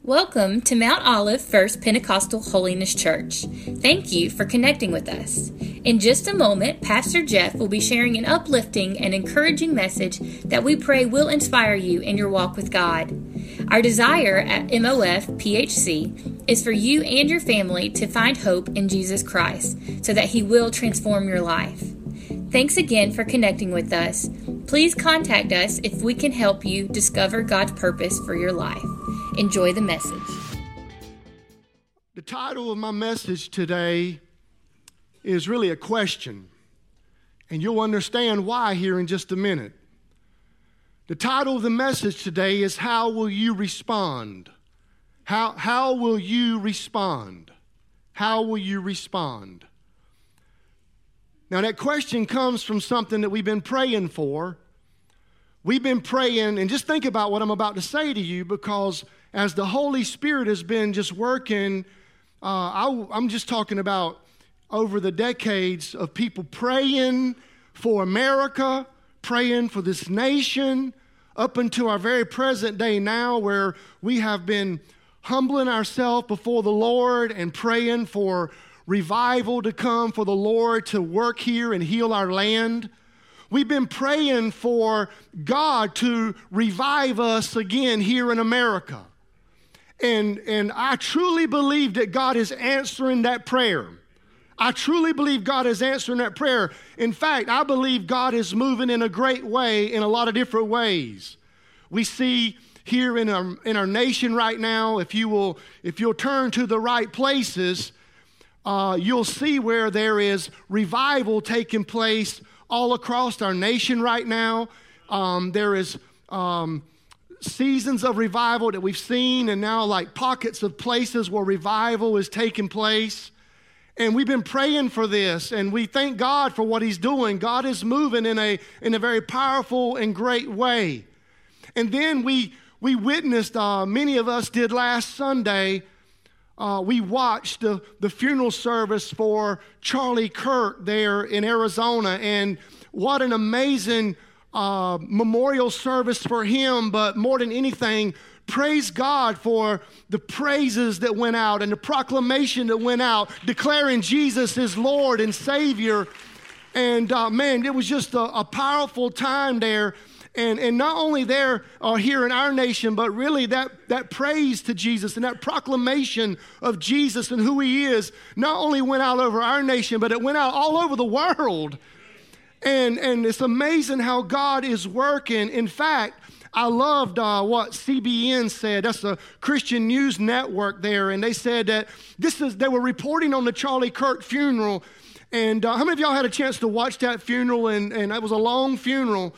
Welcome to Mount Olive First Pentecostal Holiness Church. Thank you for connecting with us. In just a moment, Pastor Jeff will be sharing an uplifting and encouraging message that we pray will inspire you in your walk with God. Our desire at MOF PHC is for you and your family to find hope in Jesus Christ so that He will transform your life. Thanks again for connecting with us. Please contact us if we can help you discover God's purpose for your life. Enjoy the message. The title of my message today is really a question, and you'll understand why here in just a minute. The title of the message today is How Will You Respond? How will you respond? How will you respond? Now that question comes from something that we've been praying for. We've been praying, and just think about what I'm about to say to you, because as the Holy Spirit has been just working, I'm just talking about over the decades of people praying for America, praying for this nation, up until our very present day now, where we have been humbling ourselves before the Lord and praying for revival to come, for the Lord to work here and heal our land. We've been praying for God to revive us again here in America. And I truly believe that God is answering that prayer. I truly believe God is answering that prayer. In fact, I believe God is moving in a great way in a lot of different ways. We see here in our nation right now, if you'll turn to the right places, you'll see where there is revival taking place all across our nation right now. There is seasons of revival that we've seen, and now like pockets of places where revival is taking place. And we've been praying for this, and we thank God for what He's doing. God is moving in a very powerful and great way. And then we witnessed, many of us did last Sunday, we watched the funeral service for Charlie Kirk there in Arizona, and what an amazing memorial service for him. But more than anything, praise God for the praises that went out and the proclamation that went out declaring Jesus is Lord and Savior. And man, it was just a powerful time there. And not only there here in our nation, but really that praise to Jesus and that proclamation of Jesus and who He is not only went out over our nation, but it went out all over the world. And it's amazing how God is working. In fact, I loved what CBN said. That's a Christian news network there. And they said that they were reporting on the Charlie Kirk funeral. And how many of y'all had a chance to watch that funeral? And it was a long funeral.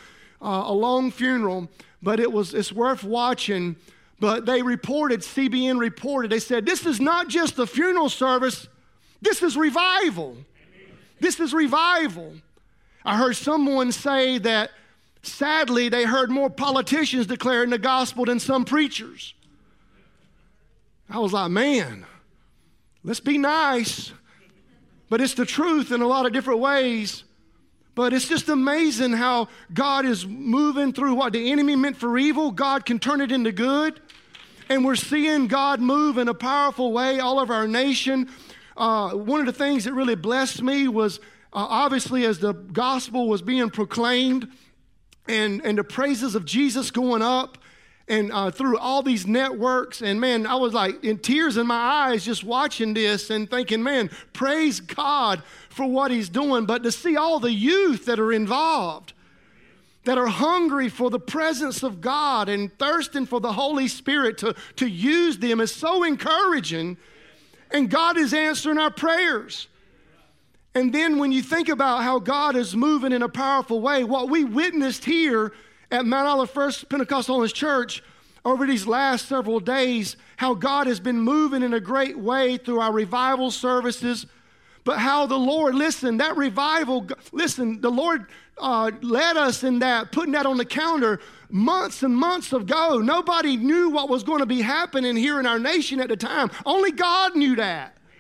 But it's worth watching. But CBN reported, they said, this is not just a funeral service, this is revival. This is revival. I heard someone say that, sadly, they heard more politicians declaring the gospel than some preachers. I was like, man, let's be nice. But it's the truth in a lot of different ways. But it's just amazing how God is moving through what the enemy meant for evil. God can turn it into good. And we're seeing God move in a powerful way all over our nation. One of the things that really blessed me was obviously as the gospel was being proclaimed and the praises of Jesus going up and through all these networks. And man, I was like in tears in my eyes just watching this and thinking, man, praise God for what He's doing. But to see all the youth that are involved, that are hungry for the presence of God and thirsting for the Holy Spirit to use them is so encouraging. And God is answering our prayers. And then when you think about how God is moving in a powerful way, what we witnessed here at Mount Olive First Pentecostal Holiness Church over these last several days, how God has been moving in a great way through our revival services, but how the Lord, the Lord led us in that, putting that on the calendar months and months ago. Nobody knew what was going to be happening here in our nation at the time. Only God knew that.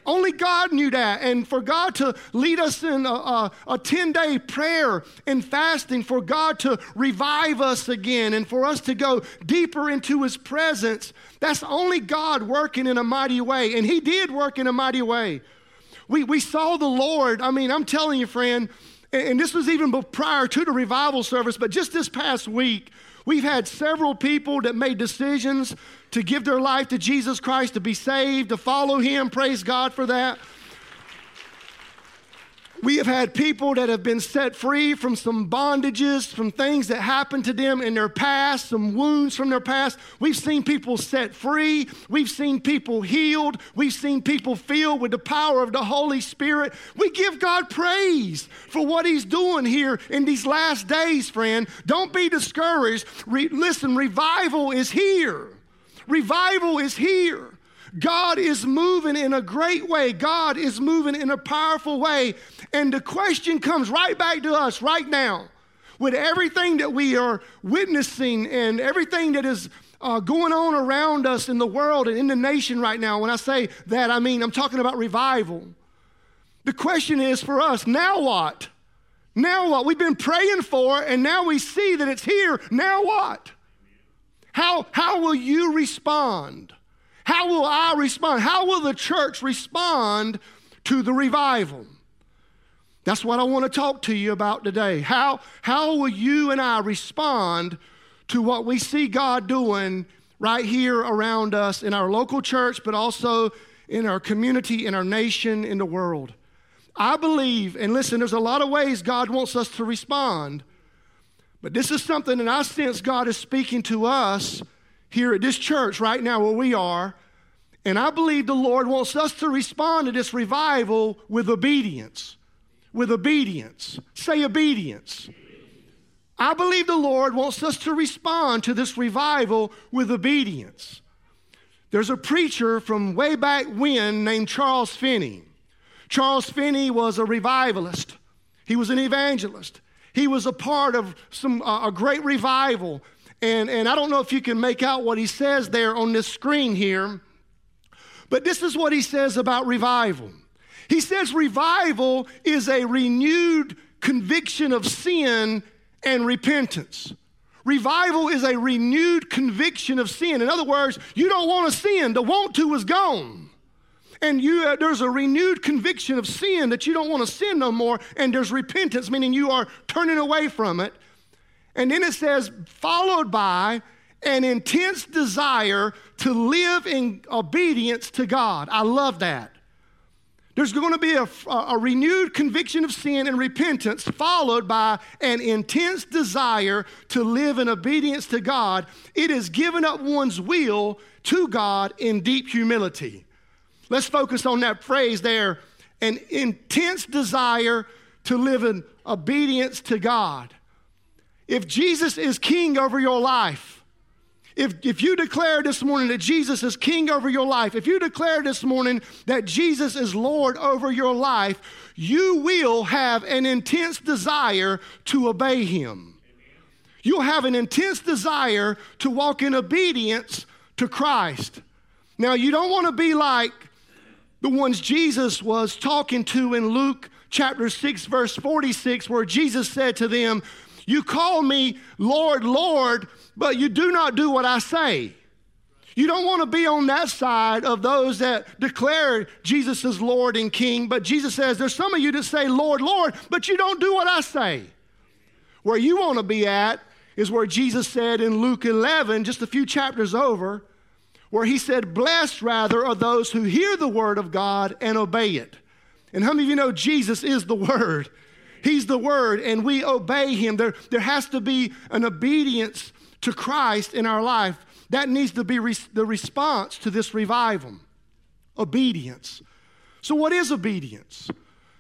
Only God knew that. And for God to lead us in a 10-day prayer and fasting, for God to revive us again and for us to go deeper into his presence, that's only God working in a mighty way. And he did work in a mighty way. We saw the Lord. I mean, I'm telling you, friend, and this was even prior to the revival service, but just this past week, we've had several people that made decisions to give their life to Jesus Christ, to be saved, to follow him. Praise God for that. We have had people that have been set free from some bondages, from things that happened to them in their past, some wounds from their past. We've seen people set free. We've seen people healed. We've seen people filled with the power of the Holy Spirit. We give God praise for what he's doing here in these last days, friend. Don't be discouraged. Listen, revival is here. Revival is here. God is moving in a great way. God is moving in a powerful way. And the question comes right back to us right now. With everything that we are witnessing and everything that is going on around us in the world and in the nation right now. When I say that, I mean I'm talking about revival. The question is for us, now what? Now what? We've been praying for it, and now we see that it's here. Now what? How will you respond? How will I respond? How will the church respond to the revival? That's what I want to talk to you about today. How will you and I respond to what we see God doing right here around us in our local church, but also in our community, in our nation, in the world? I believe, and listen, there's a lot of ways God wants us to respond, but this is something that I sense God is speaking to us here at this church right now where we are. And I believe the Lord wants us to respond to this revival with obedience. With obedience. Say obedience. I believe the Lord wants us to respond to this revival with obedience. There's a preacher from way back when named Charles Finney. Charles Finney was a revivalist. He was an evangelist. He was a part of a great revival. And I don't know if you can make out what he says there on this screen here, but this is what he says about revival. He says revival is a renewed conviction of sin and repentance. Revival is a renewed conviction of sin. In other words, you don't want to sin. The want to is gone. And there's a renewed conviction of sin that you don't want to sin no more. And there's repentance, meaning you are turning away from it. And then it says, followed by an intense desire to live in obedience to God. I love that. There's going to be a renewed conviction of sin and repentance, followed by an intense desire to live in obedience to God. It is giving up one's will to God in deep humility. Let's focus on that phrase there, an intense desire to live in obedience to God. If Jesus is king over your life, if you declare this morning that Jesus is king over your life, if you declare this morning that Jesus is Lord over your life, you will have an intense desire to obey him. You'll have an intense desire to walk in obedience to Christ. Now, you don't want to be like the ones Jesus was talking to in Luke chapter 6, verse 46, where Jesus said to them, "You call me Lord, Lord, but you do not do what I say." You don't want to be on that side of those that declare Jesus as Lord and King, but Jesus says there's some of you that say, "Lord, Lord," but you don't do what I say. Where you want to be at is where Jesus said in Luke 11, just a few chapters over, where he said, "Blessed rather are those who hear the word of God and obey it." And how many of you know Jesus is the Word? He's the Word, and we obey him. There has to be an obedience to Christ in our life. That needs to be the response to this revival. Obedience. So what is obedience?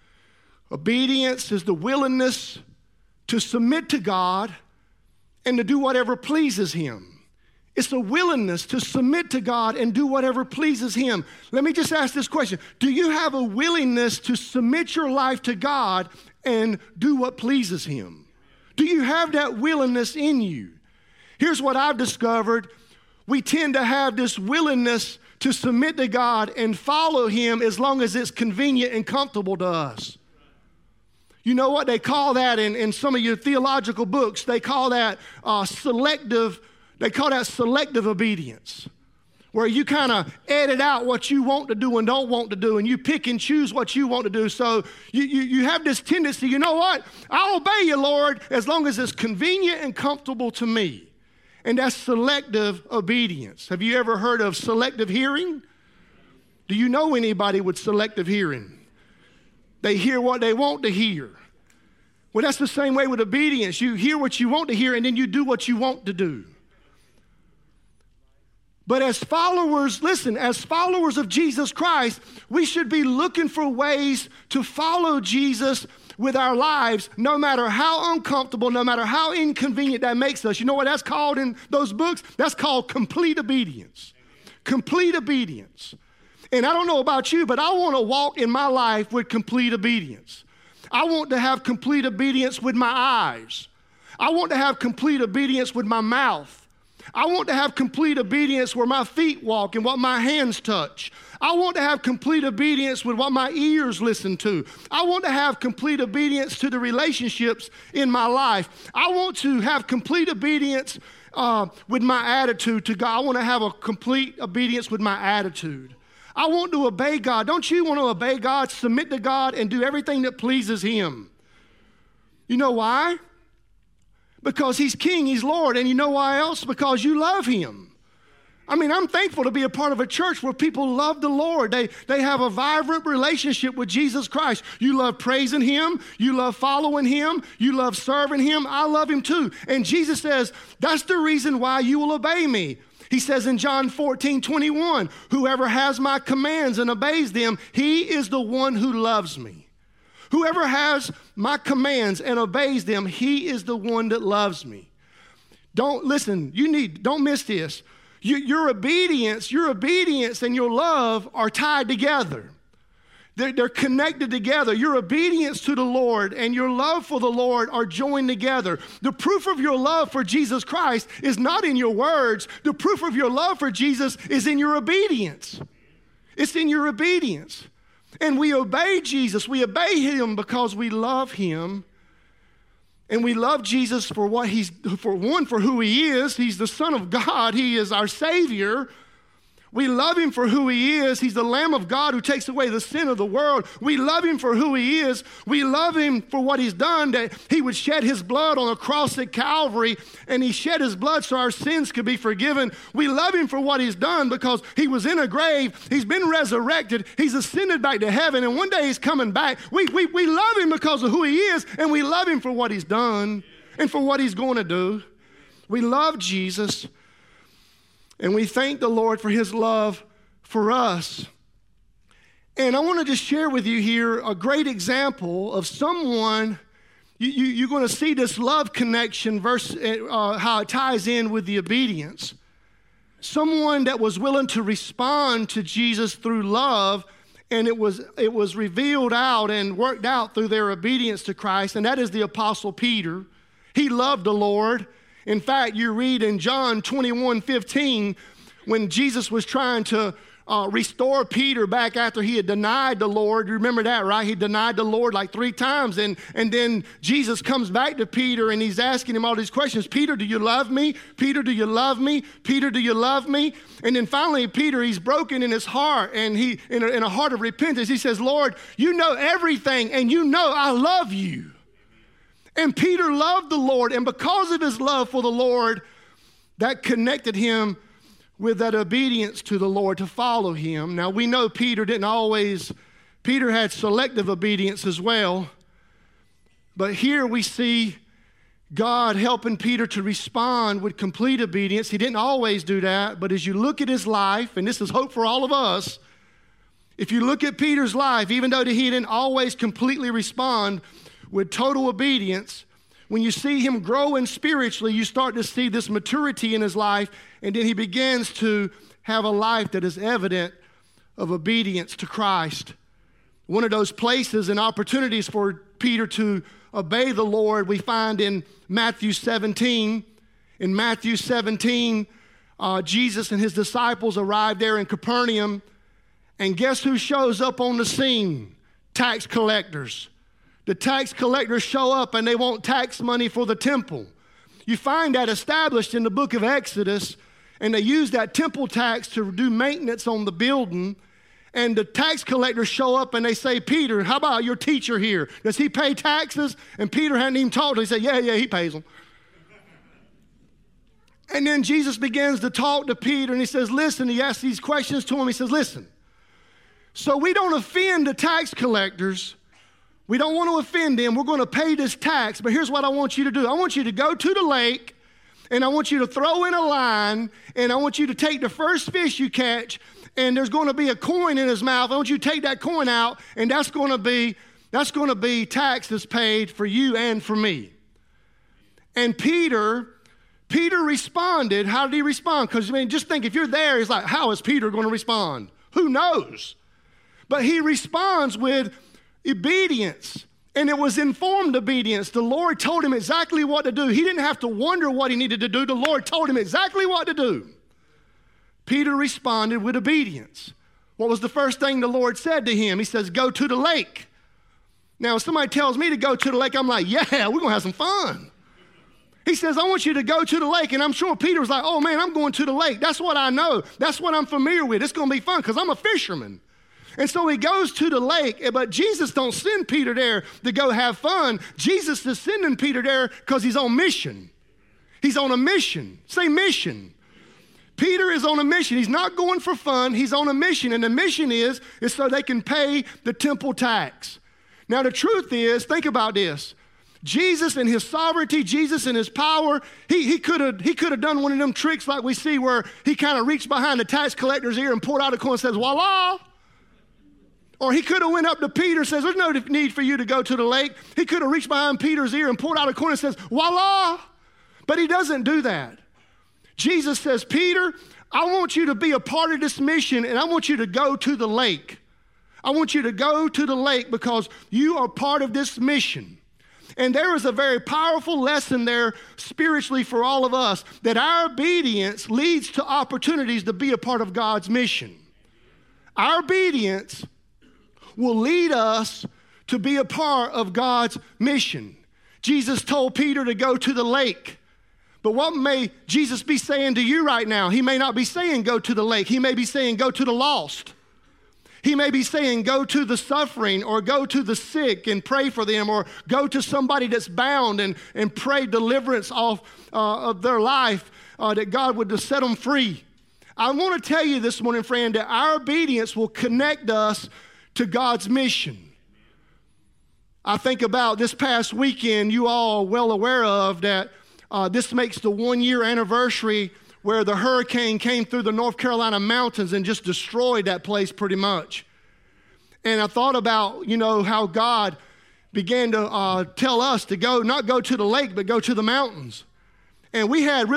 Obedience is the willingness to submit to God and to do whatever pleases him. It's a willingness to submit to God and do whatever pleases him. Let me just ask this question. Do you have a willingness to submit your life to God and do what pleases him? Do you have that willingness in you? Here's what I've discovered. We tend to have this willingness to submit to God and follow him as long as it's convenient and comfortable to us. You know what they call that in some of your theological books? They call that selective obedience, where you kind of edit out what you want to do and don't want to do, and you pick and choose what you want to do. So you have this tendency, you know what? I'll obey you, Lord, as long as it's convenient and comfortable to me. And that's selective obedience. Have you ever heard of selective hearing? Do you know anybody with selective hearing? They hear what they want to hear. Well, that's the same way with obedience. You hear what you want to hear, and then you do what you want to do. But as followers, listen, as followers of Jesus Christ, we should be looking for ways to follow Jesus with our lives, no matter how uncomfortable, no matter how inconvenient that makes us. You know what that's called in those books? That's called complete obedience. Complete obedience. And I don't know about you, but I want to walk in my life with complete obedience. I want to have complete obedience with my eyes. I want to have complete obedience with my mouth. I want to have complete obedience where my feet walk and what my hands touch. I want to have complete obedience with what my ears listen to. I want to have complete obedience to the relationships in my life. I want to have complete obedience with my attitude to God. I want to have a complete obedience with my attitude. I want to obey God. Don't you want to obey God, submit to God, and do everything that pleases him? You know why? Because he's king, he's Lord. And you know why else? Because you love him. I mean, I'm thankful to be a part of a church where people love the Lord. They have a vibrant relationship with Jesus Christ. You love praising him. You love following him. You love serving him. I love him too. And Jesus says, that's the reason why you will obey me. He says in John 14:21, whoever has my commands and obeys them, he is the one who loves me. Whoever has my commands and obeys them, he is the one that loves me. Don't miss this. Your obedience and your love are tied together. They're connected together. Your obedience to the Lord and your love for the Lord are joined together. The proof of your love for Jesus Christ is not in your words. The proof of your love for Jesus is in your obedience. It's in your obedience. And we obey Jesus. We obey him because we love him. And we love Jesus for for who he is. He's the Son of God. He is our Savior. We love him for who he is. He's the Lamb of God who takes away the sin of the world. We love him for who he is. We love him for what he's done, that he would shed his blood on the cross at Calvary, and he shed his blood so our sins could be forgiven. We love him for what he's done because he was in a grave. He's been resurrected. He's ascended back to heaven, and one day he's coming back. We love him because of who he is, and we love him for what he's done and for what he's going to do. We love Jesus. And we thank the Lord for his love for us. And I want to just share with you here a great example of someone, you're going to see this love connection, how it ties in with the obedience. Someone that was willing to respond to Jesus through love, and it was revealed out and worked out through their obedience to Christ, and that is the Apostle Peter. He loved the Lord. In fact, you read in John 21:15, when Jesus was trying to restore Peter back after he had denied the Lord. You remember that, right? He denied the Lord like 3 times. And then Jesus comes back to Peter and he's asking him all these questions. Peter, do you love me? Peter, do you love me? Peter, do you love me? And then finally, Peter, he's broken in his heart, and he in a heart of repentance, he says, Lord, you know everything, and you know I love you. And Peter loved the Lord, and because of his love for the Lord, that connected him with that obedience to the Lord to follow him. Now, we know Peter had selective obedience as well. But here we see God helping Peter to respond with complete obedience. He didn't always do that, but as you look at his life, and this is hope for all of us, if you look at Peter's life, even though he didn't always completely respond with total obedience, when you see him growing spiritually, you start to see this maturity in his life, and then he begins to have a life that is evident of obedience to Christ. One of those places and opportunities for Peter to obey the Lord we find in Matthew 17. In Matthew 17, Jesus and his disciples arrived there in Capernaum. And guess who shows up on the scene? Tax collectors. The tax collectors show up and they want tax money for the temple. You find that established in the book of Exodus, and they use that temple tax to do maintenance on the building. And the tax collectors show up and they say, Peter, how about your teacher here? Does he pay taxes? And Peter hadn't even talked to him. He said, yeah, he pays them. And then Jesus begins to talk to Peter and he says, listen, he asks these questions to him. He says, listen, so we don't offend the tax collectors. We don't want to offend them. We're going to pay this tax. But here's what I want you to do. I want you to go to the lake, and I want you to throw in a line, and I want you to take the first fish you catch, and there's going to be a coin in his mouth. I want you to take that coin out, and that's going to be taxes paid for you and for me. And Peter responded. How did he respond? Because, just think, if you're there, he's like, how is Peter going to respond? Who knows? But he responds with obedience, and it was informed obedience. The Lord told him exactly what to do. He didn't have to wonder what he needed to do. The Lord told him exactly what to do. Peter responded with obedience. What was the first thing the Lord said to him? He says, go to the lake. Now, if somebody tells me to go to the lake, I'm like, yeah, we're going to have some fun. He says, I want you to go to the lake. And I'm sure Peter was like, oh, man, I'm going to the lake. That's what I know. That's what I'm familiar with. It's going to be fun because I'm a fisherman. And so he goes to the lake, but Jesus don't send Peter there to go have fun. Jesus is sending Peter there because he's on mission. He's on a mission. Say mission. Peter is on a mission. He's not going for fun. He's on a mission. And the mission is so they can pay the temple tax. Now, the truth is, think about this. Jesus in his sovereignty, Jesus in his power, he could have done one of them tricks like we see where he kind of reached behind the tax collector's ear and pulled out a coin and says, voila. Or he could have went up to Peter and says, there's no need for you to go to the lake. He could have reached behind Peter's ear and pulled out a coin and says, voila. But he doesn't do that. Jesus says, Peter, I want you to be a part of this mission, and I want you to go to the lake. I want you to go to the lake because you are part of this mission. And there is a very powerful lesson there spiritually for all of us, that our obedience leads to opportunities to be a part of God's mission. Our obedience will lead us to be a part of God's mission. Jesus told Peter to go to the lake. But what may Jesus be saying to you right now? He may not be saying go to the lake. He may be saying go to the lost. He may be saying go to the suffering, or go to the sick and pray for them, or go to somebody that's bound and pray deliverance off of their life, that God would just set them free. I want to tell you this morning, friend, that our obedience will connect us to God's mission. I think about this past weekend, you all are well aware of that this makes the 1-year anniversary where the hurricane came through the North Carolina mountains and just destroyed that place pretty much. And I thought about, how God began to tell us to not go to the lake, but go to the mountains. And we had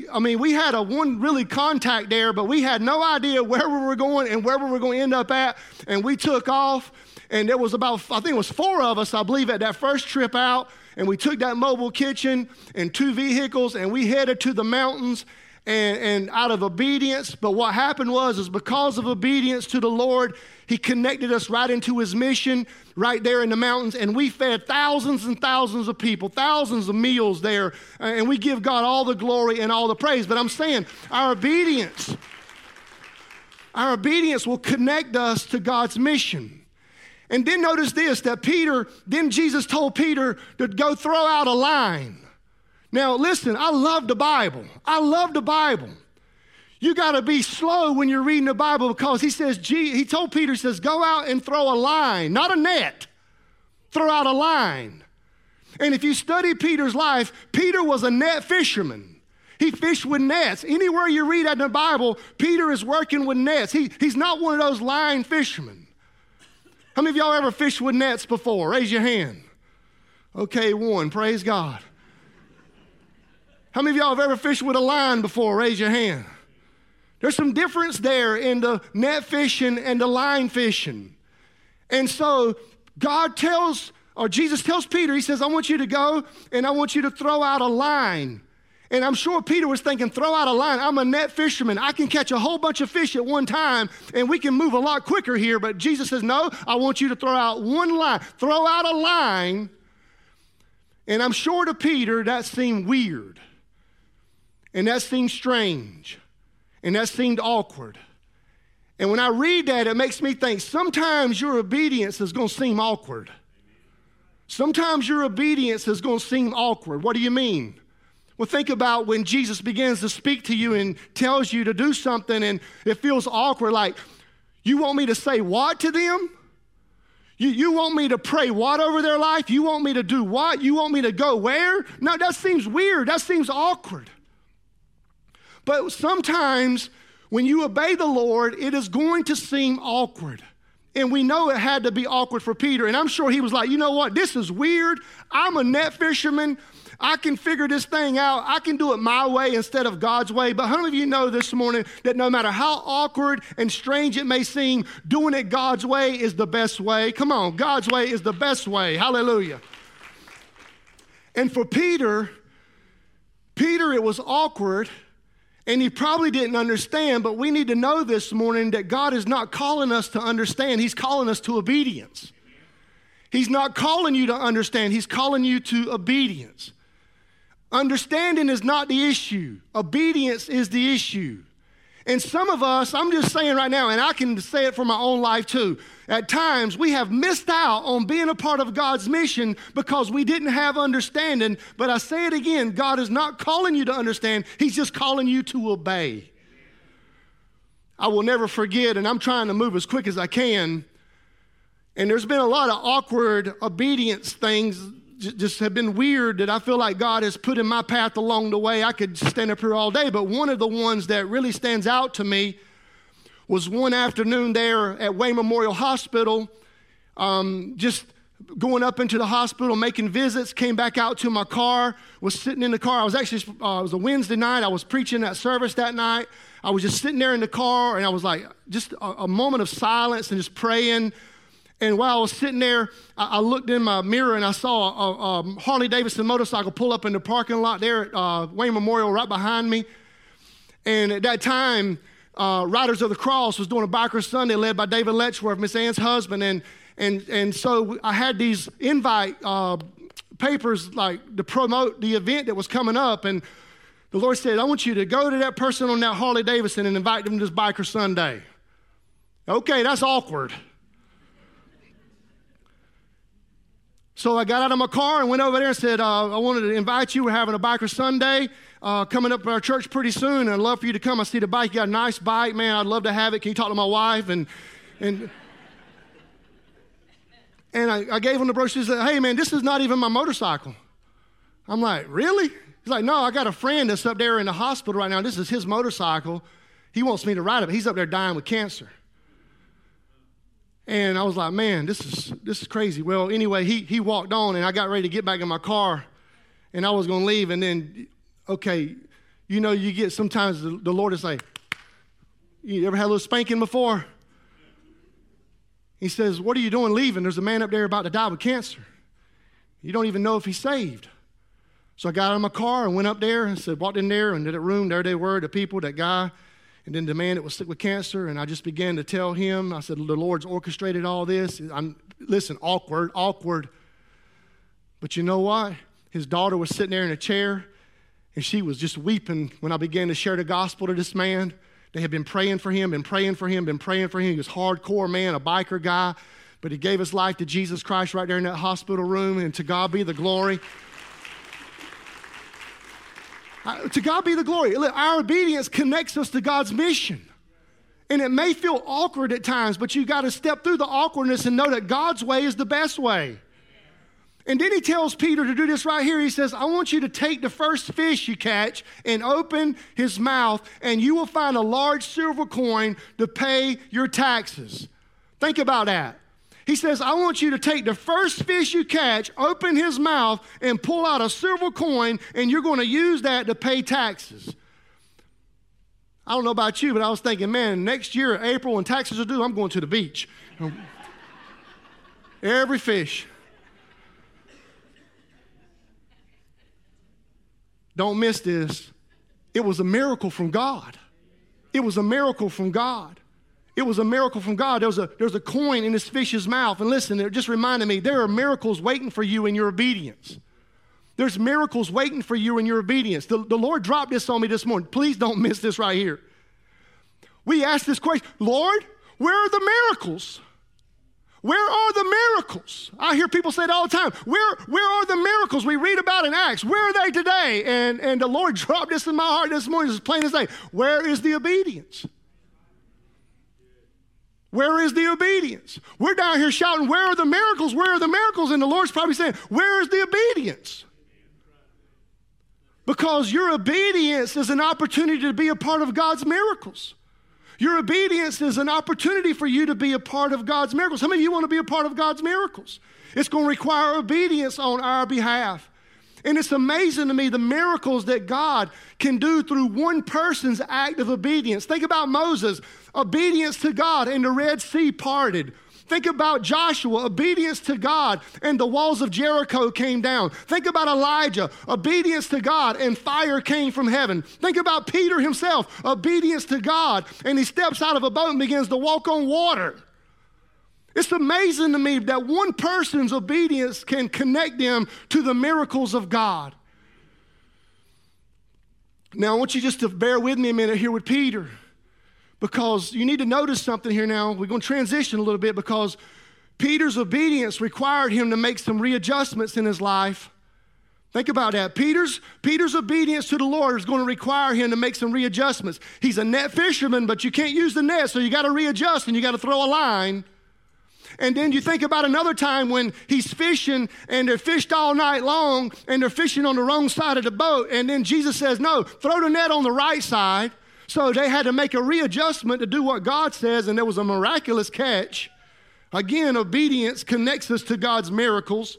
one really contact there, but we had no idea where we were going and where we were going to end up at. And we took off, and there was about, I think it was 4 of us, I believe, at that first trip out. And we took that mobile kitchen and 2 vehicles, and we headed to the mountains and out of obedience. But what happened was because of obedience to the Lord, he connected us right into his mission right there in the mountains. And we fed thousands and thousands of people, thousands of meals there. And we give God all the glory and all the praise. But I'm saying our obedience will connect us to God's mission. And then notice this, that then Jesus told Peter to go throw out a line. Now listen, I love the Bible. I love the Bible. You got to be slow when you're reading the Bible, because he told Peter, he says, go out and throw a line, not a net. Throw out a line. And if you study Peter's life, Peter was a net fisherman. He fished with nets. Anywhere you read that in the Bible, Peter is working with nets. He's not one of those line fishermen. How many of y'all ever fished with nets before? Raise your hand. Okay, 1. Praise God. How many of y'all have ever fished with a line before? Raise your hand. There's some difference there in the net fishing and the line fishing. And so Jesus tells Peter, he says, I want you to go and I want you to throw out a line. And I'm sure Peter was thinking, throw out a line. I'm a net fisherman. I can catch a whole bunch of fish at one time, and we can move a lot quicker here. But Jesus says, no, I want you to throw out one line. Throw out a line. And I'm sure to Peter that seemed weird. And that seemed strange. And that seemed awkward. And when I read that, it makes me think sometimes your obedience is going to seem awkward. Sometimes your obedience is going to seem awkward. What do you mean? Well, think about when Jesus begins to speak to you and tells you to do something and it feels awkward, like, you want me to say what to them? You want me to pray what over their life? You want me to do what? You want me to go where? No, that seems weird. That seems awkward. But sometimes when you obey the Lord, it is going to seem awkward. And we know it had to be awkward for Peter. And I'm sure he was like, you know what? This is weird. I'm a net fisherman. I can figure this thing out. I can do it my way instead of God's way. But how many of you know this morning that no matter how awkward and strange it may seem, doing it God's way is the best way? Come on, God's way is the best way. Hallelujah. And for Peter, it was awkward, and he probably didn't understand, but we need to know this morning that God is not calling us to understand. He's calling us to obedience. He's not calling you to understand. He's calling you to obedience. Understanding is not the issue. Obedience is the issue. And some of us, I'm just saying right now, and I can say it for my own life too, at times we have missed out on being a part of God's mission because we didn't have understanding. But I say it again, God is not calling you to understand. He's just calling you to obey. I will never forget, and I'm trying to move as quick as I can, and there's been a lot of awkward obedience things just have been weird that I feel like God has put in my path along the way. I could stand up here all day, but one of the ones that really stands out to me was one afternoon there at Wayne Memorial Hospital, just going up into the hospital, making visits, came back out to my car, was sitting in the car. I was actually, it was a Wednesday night. I was preaching that service that night. I was just sitting there in the car, and I was like, just a moment of silence and just praying. And while I was sitting there, I looked in my mirror and I saw a Harley-Davidson motorcycle pull up in the parking lot there at Wayne Memorial right behind me. And at that time, Riders of the Cross was doing a Biker Sunday led by David Letchworth, Miss Ann's husband. And so I had these invite papers like to promote the event that was coming up. And the Lord said, I want you to go to that person on that Harley-Davidson and invite them to this Biker Sunday. Okay, that's awkward. So I got out of my car and went over there and said, I wanted to invite you. We're having a Biker Sunday coming up at our church pretty soon. And I'd love for you to come. I see the bike. You got a nice bike. Man, I'd love to have it. Can you talk to my wife? And I gave him the brochure. He said, hey, man, this is not even my motorcycle. I'm like, really? He's like, no, I got a friend that's up there in the hospital right now. This is his motorcycle. He wants me to ride it. He's up there dying with cancer. And I was like, man, this is crazy. Well, anyway, he walked on, and I got ready to get back in my car, and I was going to leave. And then, okay, you know, you get sometimes the Lord is like, you ever had a little spanking before? He says, what are you doing leaving? There's a man up there about to die with cancer. You don't even know if he's saved. So I got out of my car and went up there and said, walked in there and did that room. There they were, the people, that guy. And then the man that was sick with cancer, and I just began to tell him, I said, the Lord's orchestrated all this. Listen, awkward. But you know what? His daughter was sitting there in a chair, and she was just weeping when I began to share the gospel to this man. They had been praying for him. He was hardcore, man, a biker guy, but he gave his life to Jesus Christ right there in that hospital room, and to God be the glory. To God be the glory. Look, our obedience connects us to God's mission. And it may feel awkward at times, but you got to step through the awkwardness and know that God's way is the best way. And then he tells Peter to do this right here. He says, I want you to take the first fish you catch and open his mouth, and you will find a large silver coin to pay your taxes. Think about that. He says, I want you to take the first fish you catch, open his mouth, and pull out a silver coin, and you're going to use that to pay taxes. I don't know about you, but I was thinking, man, next year, April, when taxes are due, I'm going to the beach. Every fish. Don't miss this. It was a miracle from God. It was a miracle from God. It was a miracle from God. There's a coin in this fish's mouth. And listen, it just reminded me, there are miracles waiting for you in your obedience. There's miracles waiting for you in your obedience. The Lord dropped this on me this morning. Please don't miss this right here. We asked this question, Lord, where are the miracles? Where are the miracles? I hear people say it all the time. Where are the miracles we read about in Acts? Where are they today? And the Lord dropped this in my heart this morning, as plain as day. Where is the obedience? Where is the obedience? We're down here shouting, where are the miracles? Where are the miracles? And the Lord's probably saying, where is the obedience? Because your obedience is an opportunity to be a part of God's miracles. Your obedience is an opportunity for you to be a part of God's miracles. How many of you want to be a part of God's miracles? It's going to require obedience on our behalf. And it's amazing to me the miracles that God can do through one person's act of obedience. Think about Moses, obedience to God, and the Red Sea parted. Think about Joshua, obedience to God, and the walls of Jericho came down. Think about Elijah, obedience to God, and fire came from heaven. Think about Peter himself, obedience to God, and he steps out of a boat and begins to walk on water. It's amazing to me that one person's obedience can connect them to the miracles of God. Now, I want you just to bear with me a minute here with Peter, because you need to notice something here now. We're going to transition a little bit, because Peter's obedience required him to make some readjustments in his life. Think about that. Peter's obedience to the Lord is going to require him to make some readjustments. He's a net fisherman, but you can't use the net, so you got to readjust and you got to throw a line. And then you think about another time when he's fishing and they're fished all night long and they're fishing on the wrong side of the boat. And then Jesus says, no, throw the net on the right side. So they had to make a readjustment to do what God says, and there was a miraculous catch. Again, obedience connects us to God's miracles.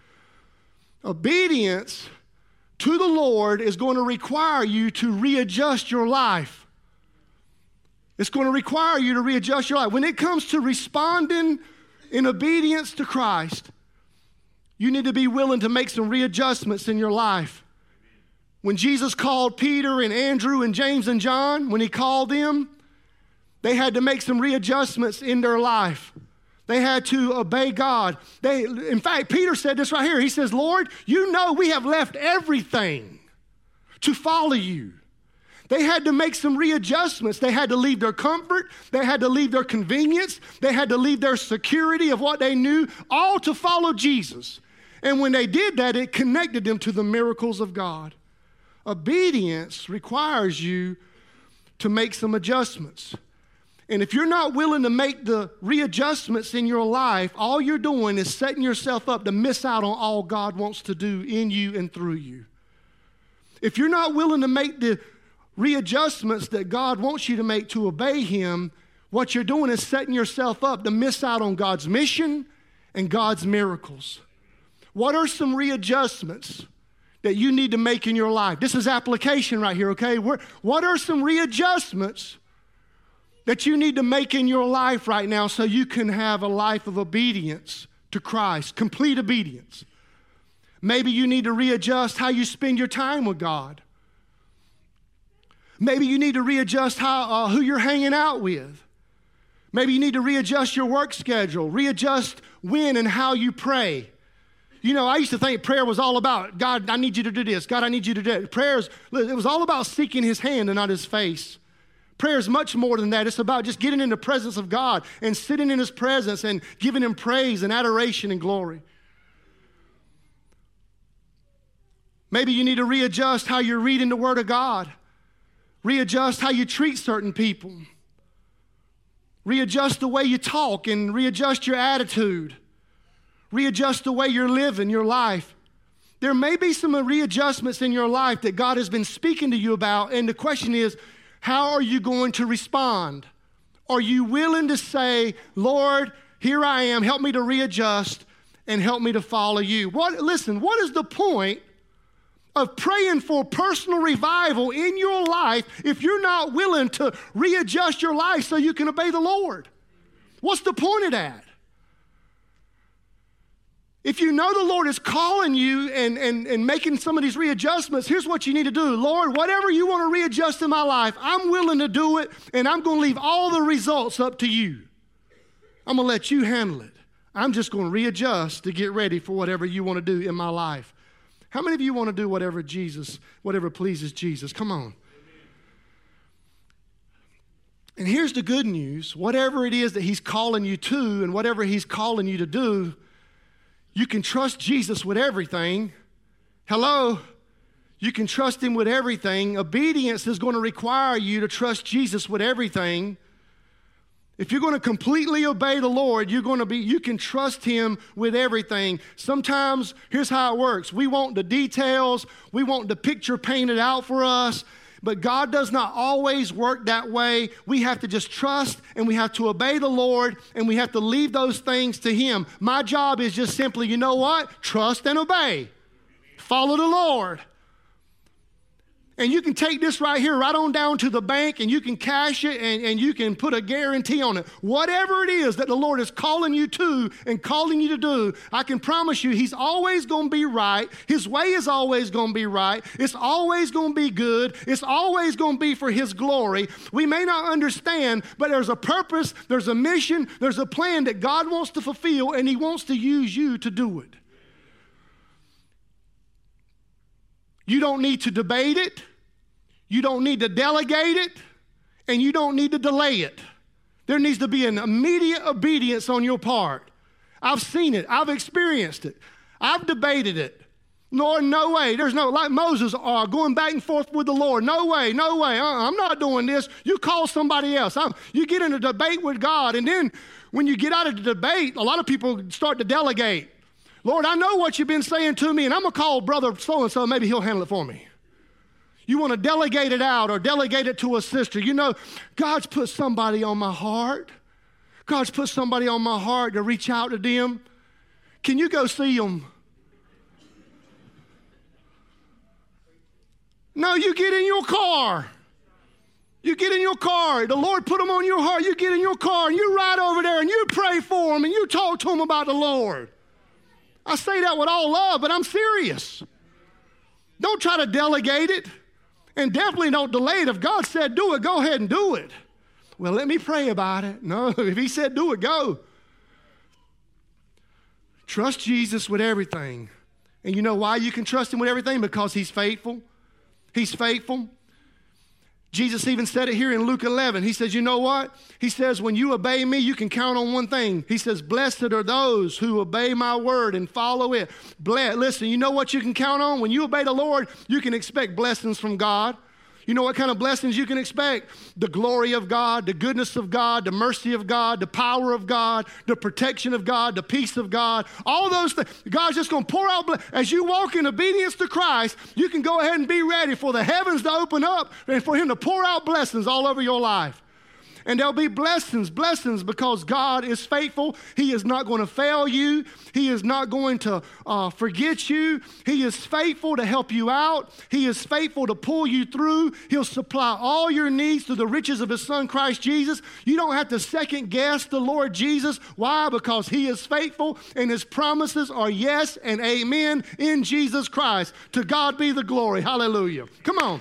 Obedience to the Lord is going to require you to readjust your life. It's going to require you to readjust your life. When it comes to responding in obedience to Christ, you need to be willing to make some readjustments in your life. When Jesus called Peter and Andrew and James and John, when he called them, they had to make some readjustments in their life. They had to obey God. In fact, Peter said this right here. He says, Lord, you know we have left everything to follow you. They had to make some readjustments. They had to leave their comfort. They had to leave their convenience. They had to leave their security of what they knew, all to follow Jesus. And when they did that, it connected them to the miracles of God. Obedience requires you to make some adjustments. And if you're not willing to make the readjustments in your life, all you're doing is setting yourself up to miss out on all God wants to do in you and through you. If you're not willing to make the readjustments that God wants you to make to obey Him, what you're doing is setting yourself up to miss out on God's mission and God's miracles. What are some readjustments that you need to make in your life? This is application right here, okay? What are some readjustments that you need to make in your life right now so you can have a life of obedience to Christ, complete obedience? Maybe you need to readjust how you spend your time with God. Maybe you need to readjust who you're hanging out with. Maybe you need to readjust your work schedule, readjust when and how you pray. You know, I used to think prayer was all about, God, I need you to do this. God, I need you to do that. It was all about seeking His hand and not His face. Prayer is much more than that. It's about just getting in the presence of God and sitting in His presence and giving Him praise and adoration and glory. Maybe you need to readjust how you're reading the Word of God. Readjust how you treat certain people. Readjust the way you talk and readjust your attitude. Readjust the way you're living your life. There may be some readjustments in your life that God has been speaking to you about, and the question is, how are you going to respond? Are you willing to say, Lord, here I am, help me to readjust and help me to follow you? Listen, what is the point of praying for personal revival in your life if you're not willing to readjust your life so you can obey the Lord? What's the point of that? If you know the Lord is calling you and making some of these readjustments, here's what you need to do. Lord, whatever you want to readjust in my life, I'm willing to do it, and I'm going to leave all the results up to you. I'm going to let you handle it. I'm just going to readjust to get ready for whatever you want to do in my life. How many of you want to do whatever pleases Jesus? Come on. And here's the good news. Whatever it is that he's calling you to and whatever he's calling you to do, you can trust Jesus with everything. Hello? You can trust him with everything. Obedience is going to require you to trust Jesus with everything. If you're going to completely obey the Lord, you can trust him with everything. Sometimes, here's how it works. We want the details. We want the picture painted out for us. But God does not always work that way. We have to just trust, and we have to obey the Lord, and we have to leave those things to him. My job is just simply, you know what? Trust and obey. Follow the Lord. And you can take this right here, right on down to the bank, and you can cash it, and you can put a guarantee on it. Whatever it is that the Lord is calling you to and calling you to do, I can promise you he's always going to be right. His way is always going to be right. It's always going to be good. It's always going to be for his glory. We may not understand, but there's a purpose, there's a mission, there's a plan that God wants to fulfill, and he wants to use you to do it. You don't need to debate it. You don't need to delegate it. And you don't need to delay it. There needs to be an immediate obedience on your part. I've seen it. I've experienced it. I've debated it. Lord, no way. There's no, like Moses going back and forth with the Lord. No way, no way. I'm not doing this. You call somebody else. You get in a debate with God. And then when you get out of the debate, a lot of people start to delegate. Lord, I know what you've been saying to me, and I'm going to call brother so-and-so. Maybe he'll handle it for me. You want to delegate it out or delegate it to a sister. You know, God's put somebody on my heart. God's put somebody on my heart to reach out to them. Can you go see them? No, you get in your car. You get in your car. The Lord put them on your heart. You get in your car, and you ride over there, and you pray for them, and you talk to them about the Lord. I say that with all love, but I'm serious. Don't try to delegate it, and definitely don't delay it. If God said do it, go ahead and do it. Well, let me pray about it. No, if he said do it, go. Trust Jesus with everything. And you know why you can trust him with everything? Because he's faithful. He's faithful. Jesus even said it here in Luke 11. He says, you know what? He says, when you obey me, you can count on one thing. He says, blessed are those who obey my word and follow it. Listen, you know what you can count on? When you obey the Lord, you can expect blessings from God. You know what kind of blessings you can expect? The glory of God, the goodness of God, the mercy of God, the power of God, the protection of God, the peace of God, all those things. God's just going to pour out. As you walk in obedience to Christ, you can go ahead and be ready for the heavens to open up and for him to pour out blessings all over your life. And there'll be blessings because God is faithful. He is not going to fail you. He is not going to forget you. He is faithful to help you out. He is faithful to pull you through. He'll supply all your needs through the riches of his son, Christ Jesus. You don't have to second guess the Lord Jesus. Why? Because he is faithful and his promises are yes and amen in Jesus Christ. To God be the glory. Hallelujah. Come on.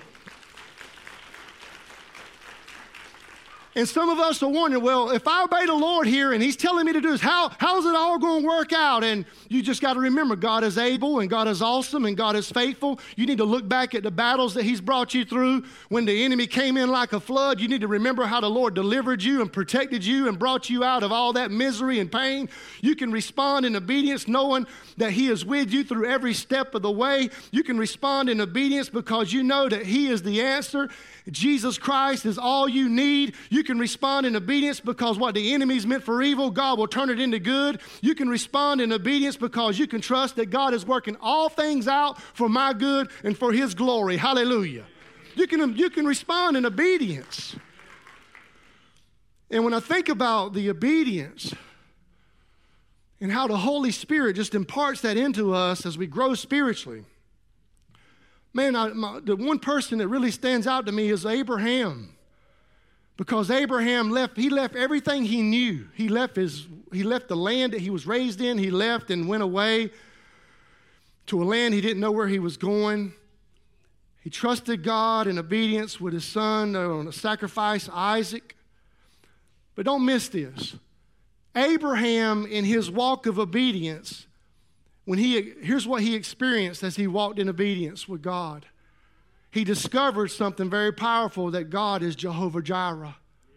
And some of us are wondering, well, if I obey the Lord here and he's telling me to do this, how's it all going to work out? And you just got to remember, God is able and God is awesome and God is faithful. You need to look back at the battles that he's brought you through. When the enemy came in like a flood, you need to remember how the Lord delivered you and protected you and brought you out of all that misery and pain. You can respond in obedience knowing that he is with you through every step of the way. You can respond in obedience because you know that he is the answer. Jesus Christ is all you need. You can respond in obedience because what the enemy's meant for evil, God will turn it into good. You can respond in obedience because you can trust that God is working all things out for my good and for his glory. Hallelujah. You can respond in obedience. And when I think about the obedience and how the Holy Spirit just imparts that into us as we grow spiritually, man, the one person that really stands out to me is Abraham. Because Abraham left everything he knew. He left the land that he was raised in. He left and went away to a land he didn't know where he was going. He trusted God in obedience with his son on a sacrifice, Isaac. But don't miss this. Abraham, in his walk of obedience, here's what he experienced as he walked in obedience with God. He discovered something very powerful, that God is Jehovah Jireh.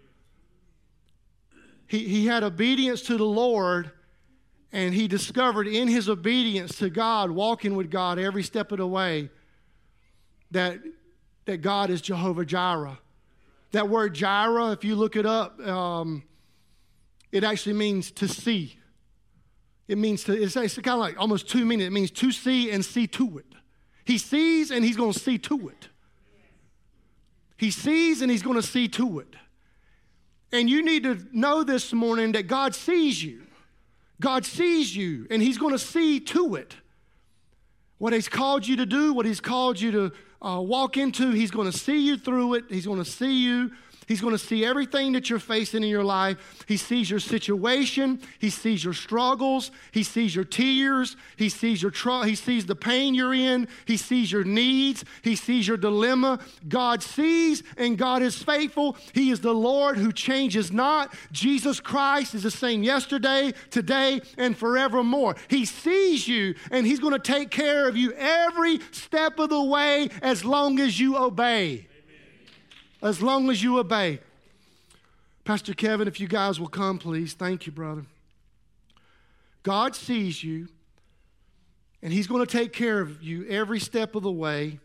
He had obedience to the Lord, and he discovered in his obedience to God, walking with God every step of the way, that God is Jehovah Jireh. That word Jireh, if you look it up, it actually means to see. It's kind of like almost two meanings. It means to see and see to it. He sees and he's going to see to it. He sees and he's going to see to it. And you need to know this morning that God sees you. God sees you and he's going to see to it. What he's called you to do, what he's called you to walk into, he's going to see you through it. He's going to see you. He's going to see everything that you're facing in your life. He sees your situation. He sees your struggles. He sees your tears. He sees he sees the pain you're in. He sees your needs. He sees your dilemma. God sees and God is faithful. He is the Lord who changes not. Jesus Christ is the same yesterday, today, and forevermore. He sees you and he's going to take care of you every step of the way as long as you obey. As long as you obey. Pastor Kevin, if you guys will come, please. Thank you, brother. God sees you, and he's going to take care of you every step of the way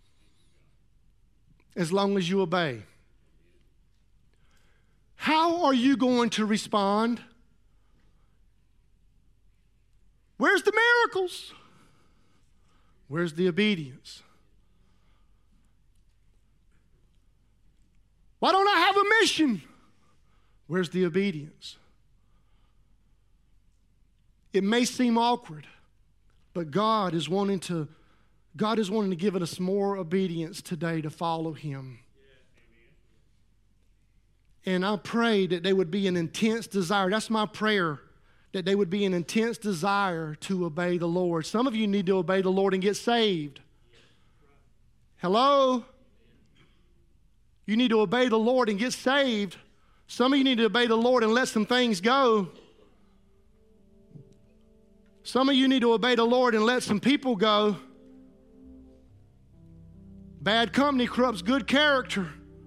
as long as you obey. How are you going to respond? Where's the miracles? Where's the obedience? Why don't I have a mission? Where's the obedience? It may seem awkward, but God is wanting to give us more obedience today to follow him. And I pray that there would be an intense desire. That's my prayer, that there would be an intense desire to obey the Lord. Some of you need to obey the Lord and get saved. Hello? You need to obey the Lord and get saved. Some of you need to obey the Lord and let some things go. Some of you need to obey the Lord and let some people go. Bad company corrupts good character.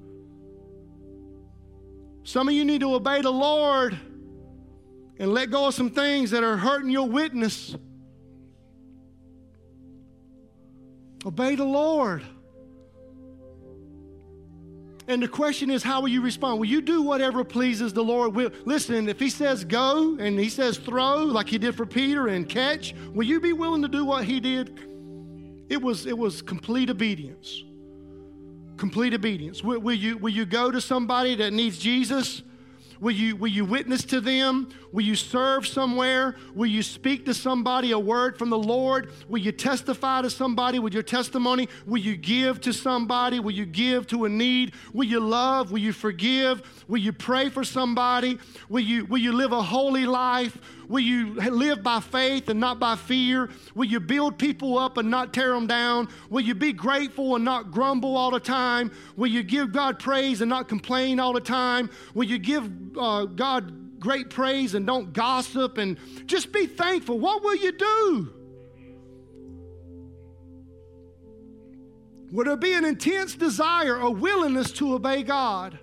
Some of you need to obey the Lord and let go of some things that are hurting your witness. Obey the Lord. And the question is, how will you respond? Will you do whatever pleases the Lord? Listen, if he says go and he says throw, like he did for Peter, and catch, will you be willing to do what he did? It was complete obedience. Complete obedience. Will you go to somebody that needs Jesus? Will you witness to them? Will you serve somewhere? Will you speak to somebody a word from the Lord? Will you testify to somebody with your testimony? Will you give to somebody? Will you give to a need? Will you love? Will you forgive? Will you pray for somebody? Will you live a holy life? Will you live by faith and not by fear? Will you build people up and not tear them down? Will you be grateful and not grumble all the time? Will you give God praise and not complain all the time? Will you give God great praise and don't gossip and just be thankful? What will you do? Will there be an intense desire, a willingness to obey God?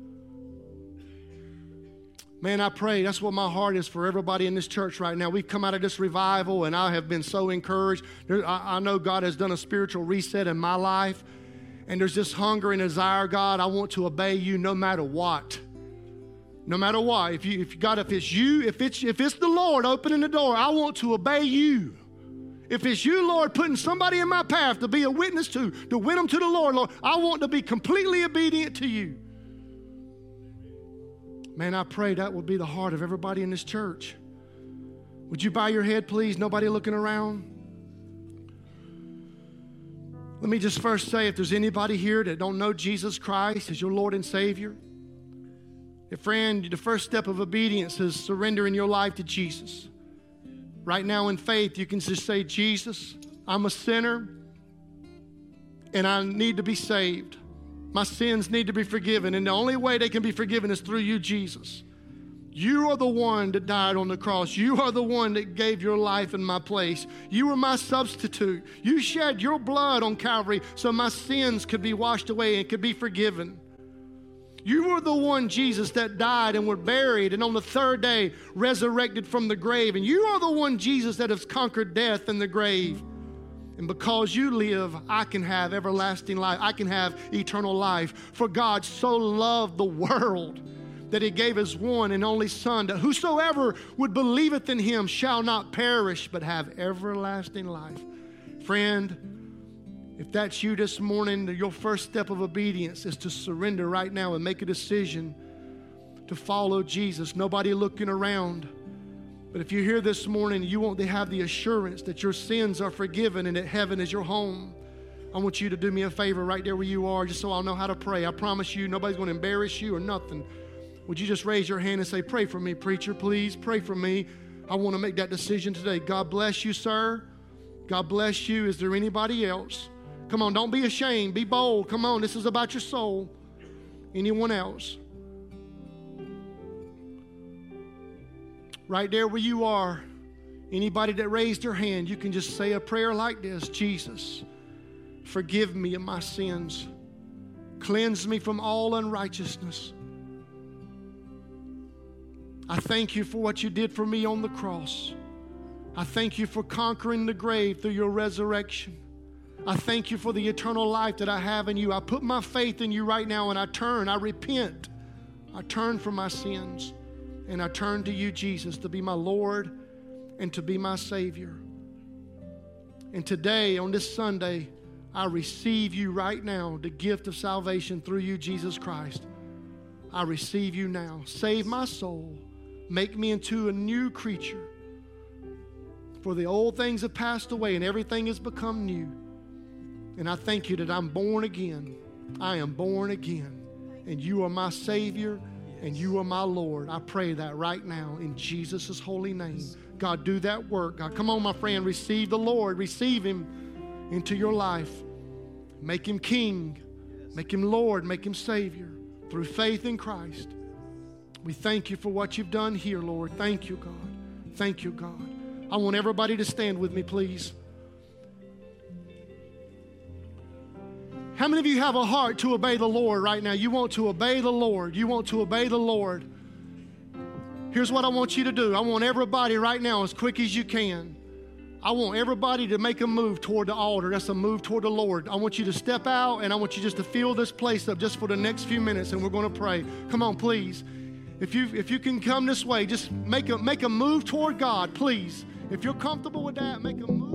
Man, I pray that's what my heart is for everybody in this church right now. We've come out of this revival, and I have been so encouraged. I know God has done a spiritual reset in my life, and there's this hunger and desire. God, I want to obey you no matter what. No matter what. If it's you, if it's the Lord opening the door, I want to obey you. If it's you, Lord, putting somebody in my path to be a witness to win them to the Lord, I want to be completely obedient to you. Man, I pray that will be the heart of everybody in this church. Would you bow your head, please? Nobody looking around? Let me just first say, if there's anybody here that don't know Jesus Christ as your Lord and Savior, Friend, the first step of obedience is surrendering your life to Jesus. Right now in faith, you can just say, Jesus, I'm a sinner and I need to be saved. My sins need to be forgiven, and the only way they can be forgiven is through you, Jesus. You are the one that died on the cross. You are the one that gave your life in my place. You were my substitute. You shed your blood on Calvary so my sins could be washed away and could be forgiven. You were the one, Jesus, that died and were buried and on the third day resurrected from the grave. And you are the one, Jesus, that has conquered death and the grave. And because you live, I can have everlasting life. I can have eternal life. For God so loved the world that he gave his one and only Son, that whosoever would believeth in him shall not perish, but have everlasting life. Friend, if that's you this morning, your first step of obedience is to surrender right now and make a decision to follow Jesus. Nobody looking around. But if you're here this morning, you want to have the assurance that your sins are forgiven and that heaven is your home, I want you to do me a favor right there where you are, just so I'll know how to pray. I promise you, nobody's going to embarrass you or nothing. Would you just raise your hand and say, pray for me, preacher, please. Pray for me. I want to make that decision today. God bless you, sir. God bless you. Is there anybody else? Come on, don't be ashamed. Be bold. Come on, this is about your soul. Anyone else? Right there where you are, anybody that raised their hand, you can just say a prayer like this. Jesus, forgive me of my sins. Cleanse me from all unrighteousness. I thank you for what you did for me on the cross. I thank you for conquering the grave through your resurrection. I thank you for the eternal life that I have in you. I put my faith in you right now, and I repent. I turn from my sins, and I turn to you, Jesus, to be my Lord and to be my Savior. And today, on this Sunday, I receive you right now, the gift of salvation through you, Jesus Christ. I receive you now. Save my soul. Make me into a new creature. For the old things have passed away and everything has become new. And I thank you that I'm born again. I am born again. And you are my Savior and you are my Lord. I pray that right now in Jesus' holy name. God, do that work. God, come on, my friend. Receive the Lord. Receive him into your life. Make him King. Make him Lord. Make him Savior through faith in Christ. We thank you for what you've done here, Lord. Thank you, God. Thank you, God. I want everybody to stand with me, please. How many of you have a heart to obey the Lord right now? You want to obey the Lord. You want to obey the Lord. Here's what I want you to do. I want everybody right now, as quick as you can, I want everybody to make a move toward the altar. That's a move toward the Lord. I want you to step out, and I want you just to fill this place up just for the next few minutes, and we're going to pray. Come on, please. If you can come this way, just make a move toward God, please. If you're comfortable with that, make a move.